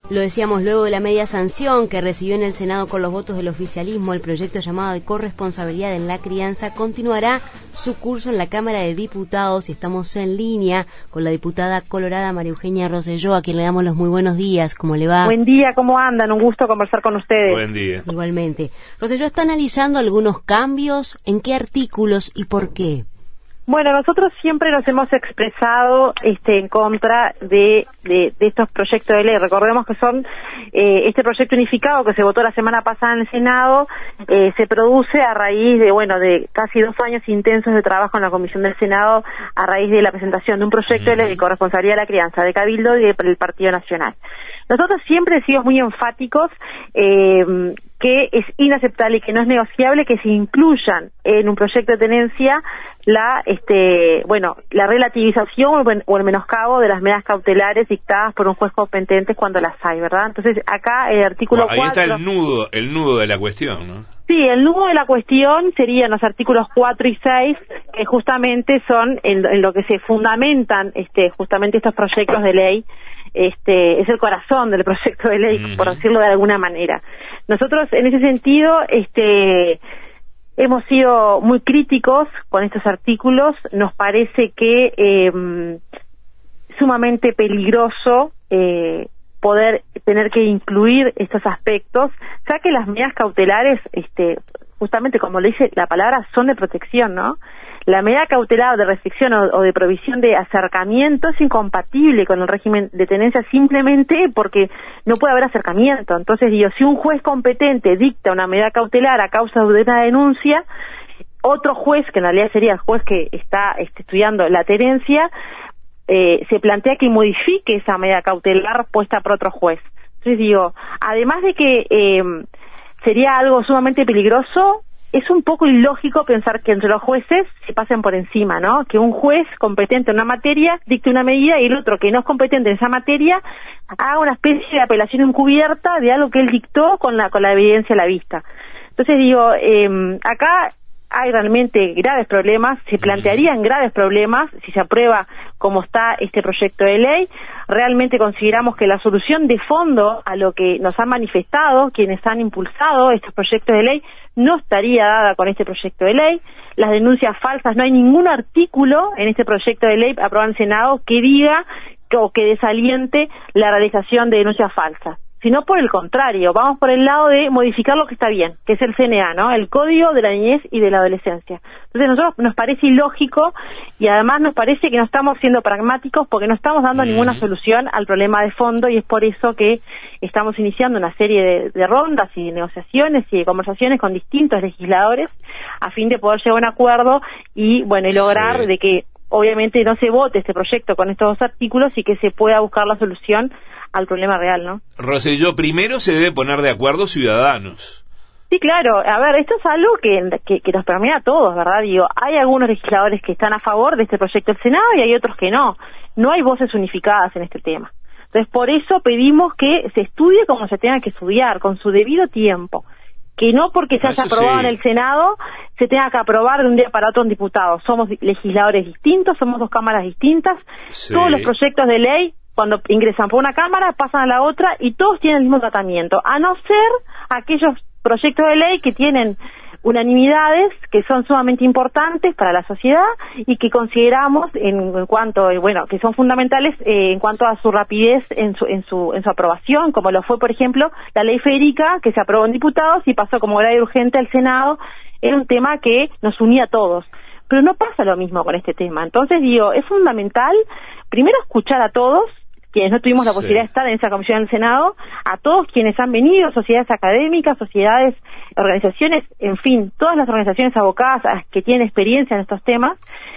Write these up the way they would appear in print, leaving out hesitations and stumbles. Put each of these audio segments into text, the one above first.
Lo decíamos, luego de la media sanción que recibió en el Senado con los votos del oficialismo, el proyecto llamado de corresponsabilidad en la crianza continuará su curso en la Cámara de Diputados y estamos en línea con la diputada colorada María Eugenia Rosselló, a quien le damos los muy buenos días. ¿Cómo le va? Buen día, ¿cómo andan? Un gusto conversar con ustedes. Buen día. Igualmente. Rosselló está analizando algunos cambios, ¿en qué artículos y por qué? Bueno, nosotros siempre nos hemos expresado en contra de estos proyectos de ley. Recordemos que son este proyecto unificado que se votó la semana pasada en el Senado, se produce a raíz de casi 2 años intensos de trabajo en la Comisión del Senado a raíz de la presentación de un proyecto de ley de corresponsabilidad de la crianza de Cabildo y del Partido Nacional. Nosotros siempre hemos sido muy enfáticos que es inaceptable y que no es negociable que se incluyan en un proyecto de tenencia la relativización o el menoscabo de las medidas cautelares dictadas por un juez competente cuando las hay, ¿verdad? Entonces, acá el artículo 4... Ahí está el nudo de la cuestión, ¿no? Sí, el nudo de la cuestión serían los artículos 4 y 6, que justamente son en lo que se fundamentan justamente estos proyectos de ley. Es el corazón del proyecto de ley, por decirlo de alguna manera. Nosotros, en ese sentido, hemos sido muy críticos con estos artículos. Nos parece que sumamente peligroso poder tener que incluir estos aspectos, ya que las medidas cautelares, justamente como le dice la palabra, son de protección, ¿no? La medida cautelar de restricción o de provisión de acercamiento es incompatible con el régimen de tenencia simplemente porque no puede haber acercamiento. Entonces, si un juez competente dicta una medida cautelar a causa de una denuncia, otro juez, que en realidad sería el juez que está estudiando la tenencia, se plantea que modifique esa medida cautelar puesta por otro juez. Entonces, además de que sería algo sumamente peligroso, es un poco ilógico pensar que entre los jueces se pasen por encima, ¿no? Que un juez competente en una materia dicte una medida y el otro que no es competente en esa materia haga una especie de apelación encubierta de algo que él dictó con la evidencia a la vista. Entonces acá hay realmente graves problemas, se plantearían graves problemas si se aprueba como está este proyecto de ley. Realmente consideramos que la solución de fondo a lo que nos han manifestado quienes han impulsado estos proyectos de ley no estaría dada con este proyecto de ley. Las denuncias falsas, no hay ningún artículo en este proyecto de ley aprobado en el Senado que diga o que desaliente la realización de denuncias falsas, sino por el contrario, vamos por el lado de modificar lo que está bien, que es el CNA, ¿no? El Código de la Niñez y de la Adolescencia. Entonces, a nosotros nos parece ilógico y además nos parece que no estamos siendo pragmáticos porque no estamos dando ninguna solución al problema de fondo y es por eso que estamos iniciando una serie de rondas y de negociaciones y de conversaciones con distintos legisladores a fin de poder llegar a un acuerdo y lograr de que obviamente no se vote este proyecto con estos 2 artículos y que se pueda buscar la solución al problema real, ¿no? Rosselló, primero se debe poner de acuerdo ciudadanos. Sí, claro. A ver, esto es algo que nos permea a todos, ¿verdad? Hay algunos legisladores que están a favor de este proyecto del Senado y hay otros que no. No hay voces unificadas en este tema. Entonces, por eso pedimos que se estudie como se tenga que estudiar, con su debido tiempo. Que no porque se haya aprobado en el Senado se tenga que aprobar de un día para otro en diputados. Somos legisladores distintos, somos 2 cámaras distintas. Todos los proyectos de ley, cuando ingresan por una cámara, pasan a la otra y todos tienen el mismo tratamiento, a no ser aquellos proyectos de ley que tienen unanimidades que son sumamente importantes para la sociedad y que consideramos en cuanto, que son fundamentales en cuanto a su rapidez en su aprobación, como lo fue, por ejemplo, la ley Federica, que se aprobó en diputados y pasó como ley urgente al Senado. Era un tema que nos unía a todos. Pero no pasa lo mismo con este tema. Entonces, es fundamental, primero, escuchar a todos, quienes no tuvimos la posibilidad de estar en esa comisión del Senado, a todos quienes han venido, sociedades académicas, sociedades, organizaciones, en fin, todas las organizaciones abocadas que tienen experiencia en estos temas,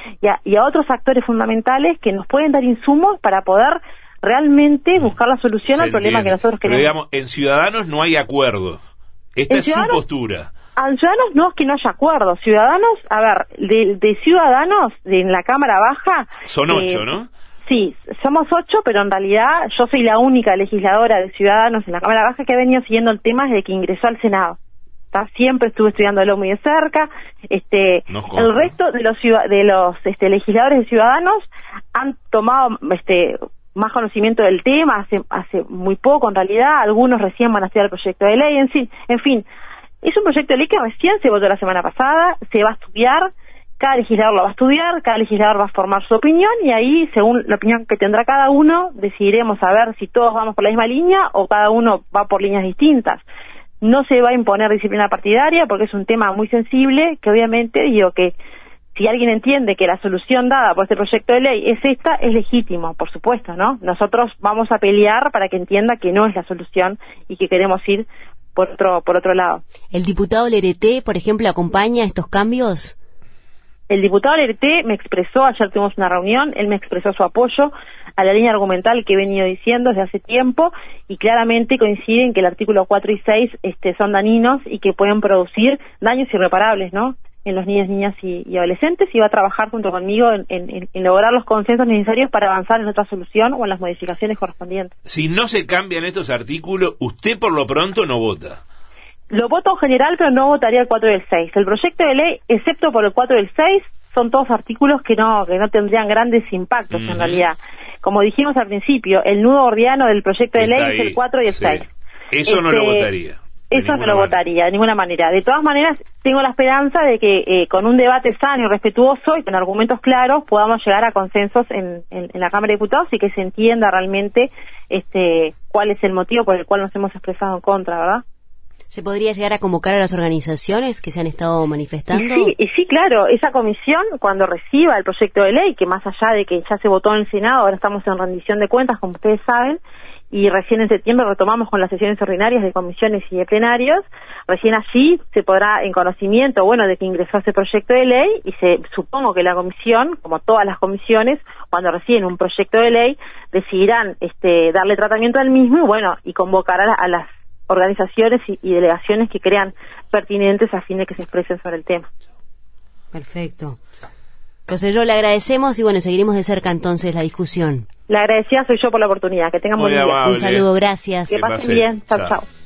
y a otros actores fundamentales que nos pueden dar insumos para poder realmente buscar la solución al problema que nosotros queremos. Pero digamos, en Ciudadanos no hay acuerdo. Esta es su postura. A Ciudadanos no es que no haya acuerdo. Ciudadanos, a ver, de Ciudadanos, en la Cámara Baja... Son 8, ¿no? Sí, somos 8, pero en realidad yo soy la única legisladora de Ciudadanos en la Cámara Baja que ha venido siguiendo el tema desde que ingresó al Senado. Siempre estuve estudiándolo muy de cerca. El resto de los legisladores de Ciudadanos han tomado más conocimiento del tema, hace muy poco en realidad, algunos recién van a estudiar el proyecto de ley, en fin, es un proyecto de ley que recién se votó la semana pasada, se va a estudiar, cada legislador lo va a estudiar, cada legislador va a formar su opinión y ahí, según la opinión que tendrá cada uno, decidiremos a ver si todos vamos por la misma línea o cada uno va por líneas distintas. No se va a imponer disciplina partidaria porque es un tema muy sensible, que obviamente digo que si alguien entiende que la solución dada por este proyecto de ley es esta, es legítimo, por supuesto, ¿no? Nosotros vamos a pelear para que entienda que no es la solución y que queremos ir por otro lado. ¿El diputado Lerete, por ejemplo, acompaña estos cambios? El diputado Lerete me expresó, ayer tuvimos una reunión, él me expresó su apoyo a la línea argumental que he venido diciendo desde hace tiempo y claramente coinciden que el artículo 4 y 6 son dañinos y que pueden producir daños irreparables, ¿no?, en los niños, niñas y adolescentes, y va a trabajar junto conmigo en lograr los consensos necesarios para avanzar en otra solución o en las modificaciones correspondientes. Si no se cambian estos artículos, usted por lo pronto no vota. Lo voto en general, pero no votaría el 4 y el 6. El proyecto de ley, excepto por el 4 y el 6, son todos artículos que no tendrían grandes impactos en realidad. Como dijimos al principio, el nudo gordiano del proyecto de ley es el 4 y el 6. Eso no lo votaría. Eso no lo votaría de ninguna manera. De todas maneras, tengo la esperanza de que con un debate sano y respetuoso y con argumentos claros podamos llegar a consensos en la Cámara de Diputados y que se entienda realmente cuál es el motivo por el cual nos hemos expresado en contra, ¿verdad? ¿Se podría llegar a convocar a las organizaciones que se han estado manifestando? Y sí, claro, esa comisión, cuando reciba el proyecto de ley, que más allá de que ya se votó en el Senado, ahora estamos en rendición de cuentas, como ustedes saben, y recién en septiembre retomamos con las sesiones ordinarias de comisiones y de plenarios, recién allí se podrá, en conocimiento, de que ingresó ese proyecto de ley, y supongo que la comisión, como todas las comisiones, cuando reciben un proyecto de ley, decidirán darle tratamiento al mismo y convocar a las organizaciones y delegaciones que crean pertinentes a fin de que se expresen sobre el tema. Perfecto. Rosselló, le agradecemos y seguiremos de cerca entonces la discusión. La agradecida soy yo por la oportunidad. Que tengan buen día. Un saludo, gracias. Que pasen bien. Chao, chao.